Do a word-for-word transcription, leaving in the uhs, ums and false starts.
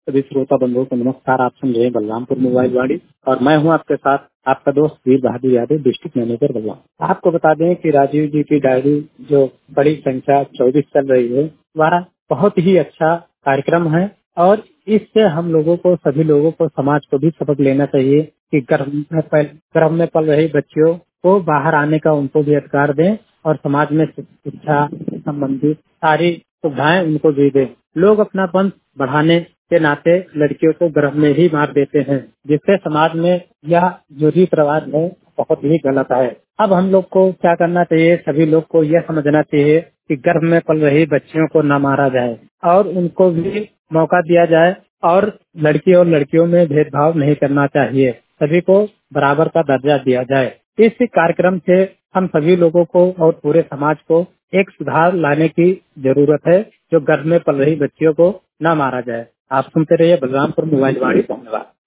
सभी श्रोता बंधुओं को नमस्कार। आप सुन रहे हैं बलरामपुर मोबाइल वाणी और मैं हूं आपके साथ आपका दोस्त वीर बहादुर यादव, डिस्ट्रिक्ट मैनेजर बलराम। आपको बता दें कि राजीव जी की डायरी जो बड़ी संख्या चौबीस चल रही है, हमारा बहुत ही अच्छा कार्यक्रम है और इससे हम लोगों को, सभी लोगों को, समाज को भी सबक लेना चाहिए कि गर्भ में पल गर्भ में पल रही बच्चियों को बाहर आने का उनको भी अधिकार दें और समाज में शिक्षा संबंधित सारी सुविधाएं उनको भी दें। लोग अपना वंश बढ़ाने के नाते लड़कियों को गर्भ में ही मार देते हैं, जिससे समाज में यह जो रीत रिवाज है बहुत ही गलत है। अब हम लोग को क्या करना चाहिए, सभी लोग को यह समझना चाहिए कि गर्भ में पल रही बच्चियों को न मारा जाए और उनको भी मौका दिया जाए और लड़की और लड़कियों में भेदभाव नहीं करना चाहिए, सभी को बराबर का दर्जा दिया जाए। इस कार्यक्रम से हम सभी लोगों को और पूरे समाज को एक सुधार लाने की जरूरत है, जो गर्भ में पल रही बच्चियों को न मारा जाए। आप सुनते रहिए बलरामपुर मोबाइल वाणी। धन्यवाद।